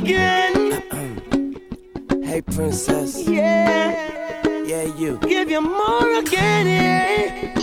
again. Hey, princess. Yeah. Yeah, you. Give you more again, yeah.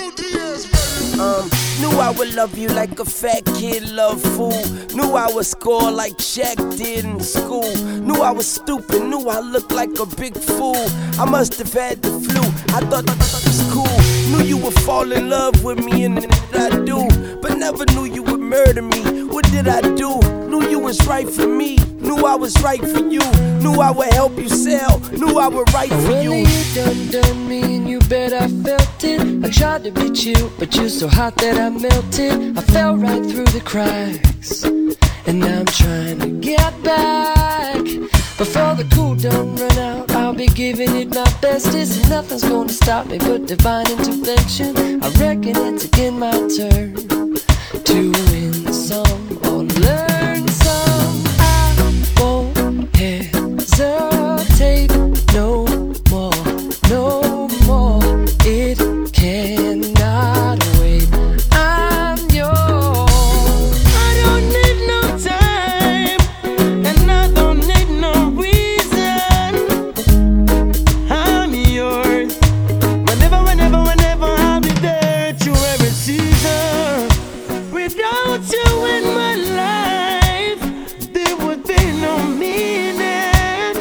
Knew I would love you like a fat kid love food. Knew I would score like Shaq did in school. Knew I was stupid, knew I looked like a big fool. I must have had the flu, I thought that was cool. Knew you would fall in love with me and I do. But never knew you would murder me, what did I do? Knew you was right for me, knew I was right for you. Knew I would help you sell, knew I would write for you. Well, you done me and you bet I felt it. I tried to be chill, but you're so hot that I melted. I fell right through the cracks, and now I'm trying to get back. Before the cool done run out, I'll be giving it my bestest, and nothing's gonna stop me but divine intervention. I reckon it's again my turn to win some or learn some. I won't hesitate no more, no more. It cannot wait. I'm yours. I don't need no time, and I don't need no reason. I'm yours. Whenever I'll be there through every season. Without you in my life, there would be no meaning.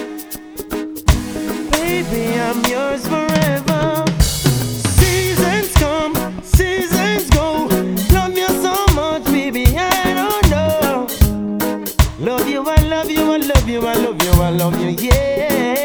Baby, I'm yours forever. Seasons come, seasons go. Love you so much, baby, I don't know. Love you, I love you, I love you, I love you, I love you, yeah.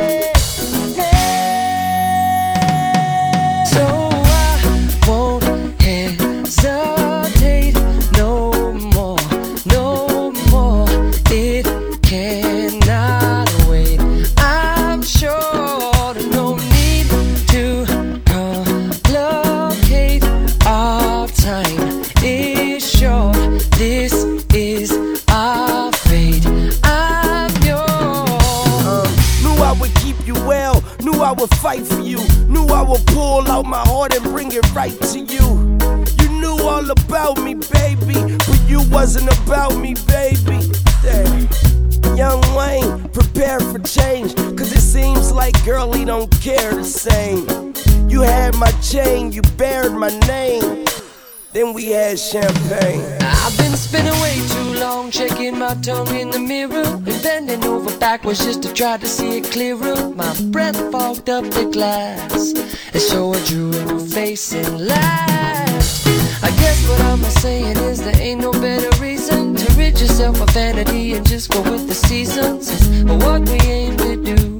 So I won't hesitate no more, no more. It cannot wait. I'm sure there's no need to complicate. Our time is short. This is our fate. I'm yours. Knew I would keep you well, knew I would fight for you. Knew I would pull out my heart and bring it right to you. You knew all about me, baby, but you wasn't about me, baby. Damn. Young Wayne, prepare for change, cause it seems like girl, he don't care the same. You had my chain, you bared my name, then we had champagne. I've been spinning way too long, checking my tongue in the mirror and bending over backwards just to try to see it clearer. My breath fogged up the glass, and so I drew in her face and laughed. I guess what I'm saying is there ain't no better reason to rid yourself of vanity and just go with the seasons. It's what we aim to do.